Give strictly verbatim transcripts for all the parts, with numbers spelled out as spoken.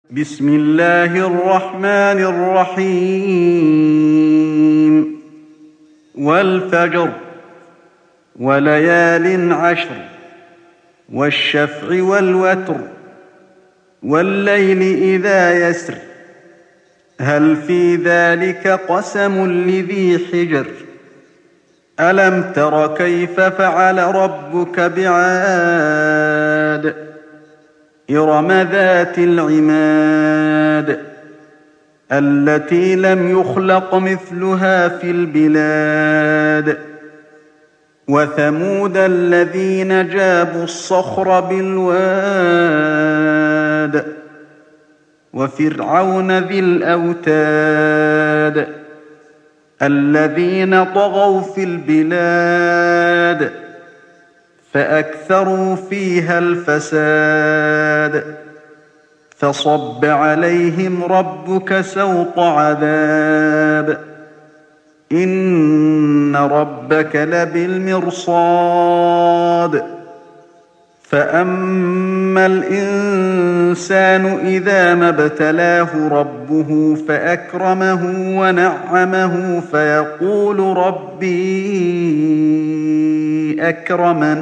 بسم الله الرحمن الرحيم والفجر وليال عشر والشفع والوتر والليل إذا يسر هل في ذلك قسم لذي حجر ألم تر كيف فعل ربك بعاد إرم ذات العماد التي لم يخلق مثلها في البلاد وثمود الذين جابوا الصخر بالواد وفرعون ذي الأوتاد الذين طغوا في البلاد فأكثروا فيها الفساد فصب عليهم ربك سوط عذاب إن ربك لبالمرصاد فأما الإنسان إذا ما ابتلاه ربه فأكرمه ونعمه فيقول ربي أكرمن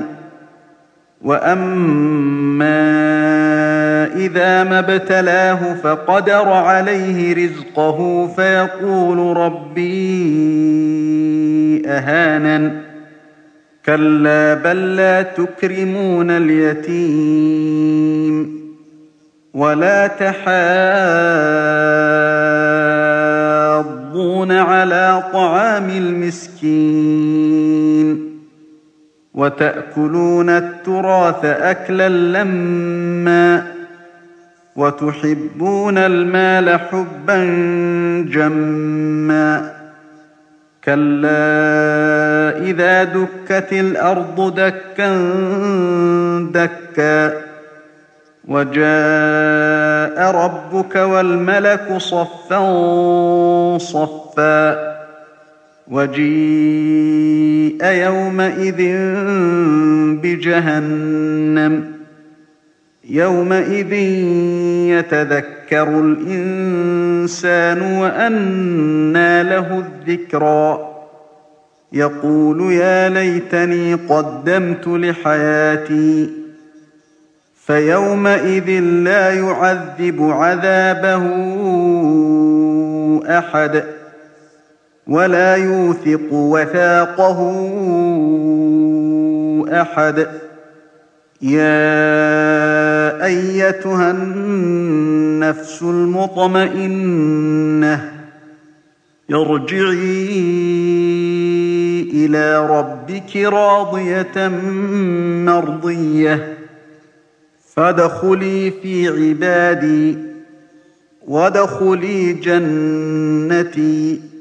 وأما إذا ما ابتلاه فقدر عليه رزقه فيقول ربي أهانن كلا بل لا تكرمون اليتيم ولا تحاضون على طعام المسكين وتأكلون التراث أكلا لما وتحبون المال حبا جما كلا إذا دكت الأرض دكا دكا وجاء ربك والملك صفا صفا وجيء يومئذ بجهنم يومئذ يتذكر الإنسان وأنى له الذكرى يقول يا ليتني قدمت لحياتي فيومئذ لا يعذب عذابه أحد ولا يوثق وثاقه أحد يا أيتها النفس المطمئنة ارجعي إلى ربك راضية مرضية فادخلي في عبادي وادخلي جنتي